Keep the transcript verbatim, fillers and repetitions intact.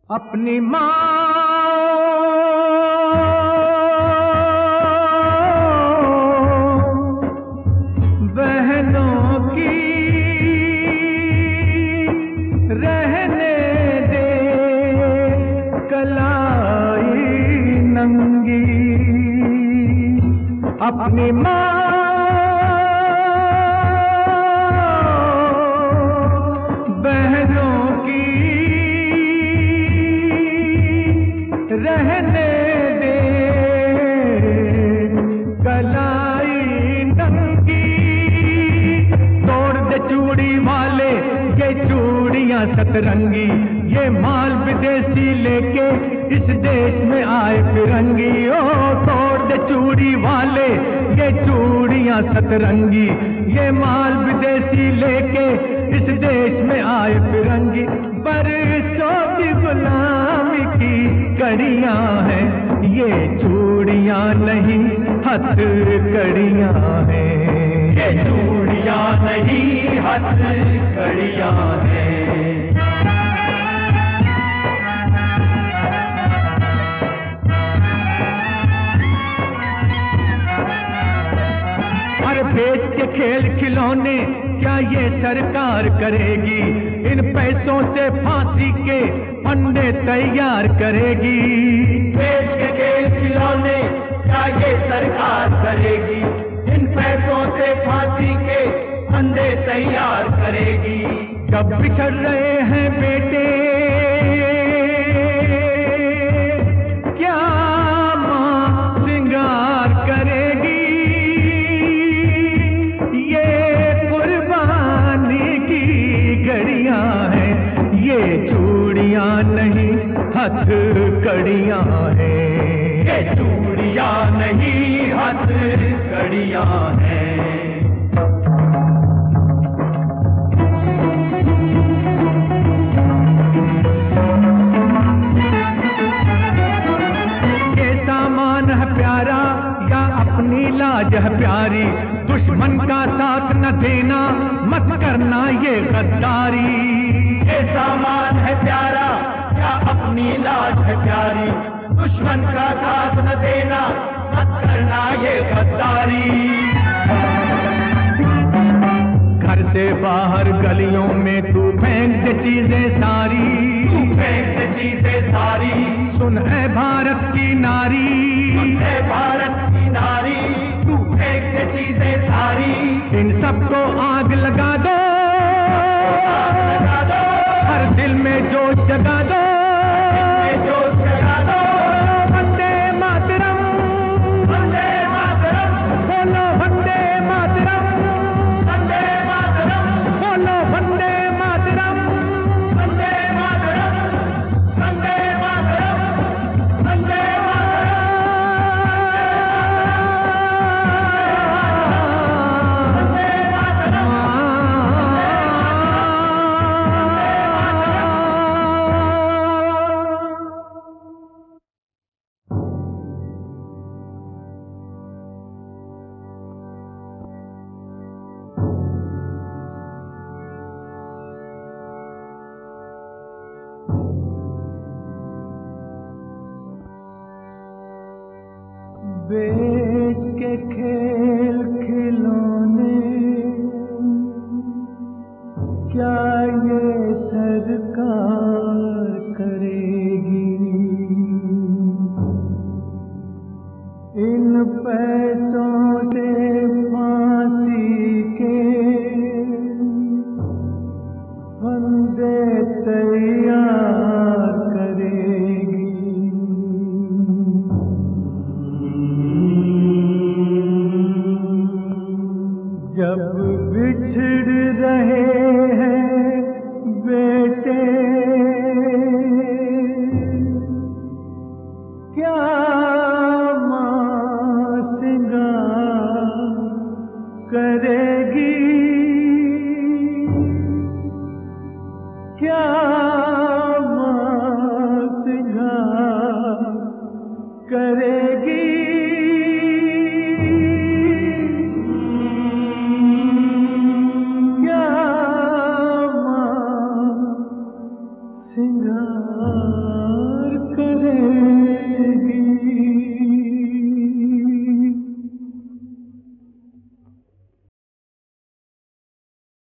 अपनी माँ बहनों की रहने दे कलाई नंगी। अपनी माँ बहनों की रहने दे कलाई नंगी। तोड़ दे चूड़ी वाले ये चूड़ियां सतरंगी, ये माल विदेशी लेके इस देश में आए फिरंगी। ओ तोड़ दे चूड़ी वाले ये चूड़ियां सतरंगी, ये माल विदेशी लेके इस देश में आए फिरंगी। बरसों की गुलामी की कड़ियां हैं ये चूड़ियां नहीं हथकड़ियां हैं। ये चूड़ियां नहीं हथकड़ियां हैं। अरे बेच के खेल खिलौने क्या ये सरकार करेगी? इन पैसों से फांसी के फंदे तैयार करेगी। बेच के खेल खिलौने क्या ये सरकार करेगी? इन पैसों से फांसी के फंदे तैयार करेगी। जब बिछड़ रहे हैं बेटे क्या मां श्रृंगार करेगी? घड़ियां हैं ये चूड़ियां नहीं हथकड़ियां हैं। ये चूड़ियां नहीं हथकड़ियां हैं। ये सामान है प्यारा या अपनी लाज है प्यारी? दुश्मन का साथ न देना मत करना ये गद्दारी। ये सामान है प्यारा या अपनी लाज है प्यारी? दुश्मन का साथ न देना मत करना ये गद्दारी। घर से बाहर गलियों में तू फेंक दे चीजें सारी, तू फेंक दे चीजें सारी। सुन है भारत की नारी, सुन है भारत की नारी। तू फेंक दे चीजें सारी। इन सबको आग लगा दो, लगा दो। हर दिल में जोश जगा दो, जोश जगा दो। वंदे मातरम, वंदे मातरम, बोलो वंदे मातरम, वंदे मातरम, बोलो वंदे मातरम, वंदे मातरम, वंदे मातरम, वंदे बेच के खेल